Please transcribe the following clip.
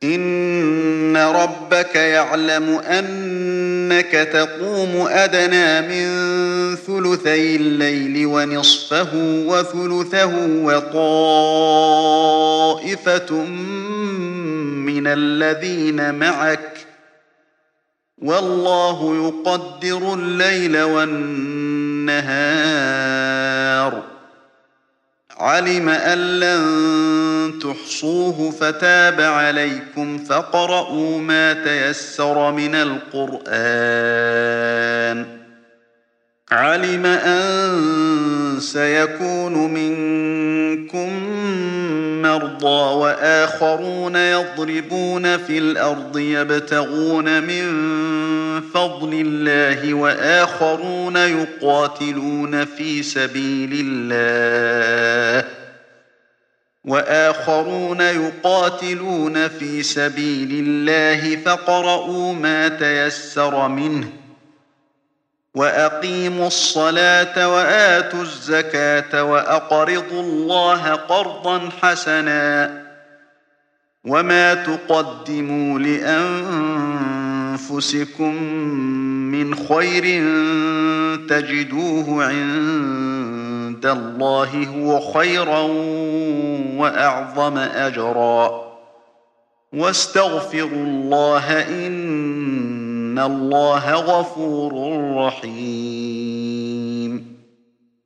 إن ربك يعلم أنك تقوم أدنى من ثلثي الليل ونصفه وثلثه وطائفة من الذين معك والله يقدر الليل والنهار علم أن لن تحصوه فتاب عليكم فاقرؤوا ما تيسر من القرآن علم أن سيكون منكم مرضى وآخرون يضربون في الأرض يبتغون من فضل الله وآخرون يقاتلون في سبيل الله فاقرؤوا ما تيسر منه وأقيموا الصلاة وآتوا الزكاة وأقرضوا الله قرضا حسنا وما تقدموا لأنفسكم من خير تجدوه عند الله هو خيرا وأعظم أجرا واستغفروا الله إن الله غفور رحيم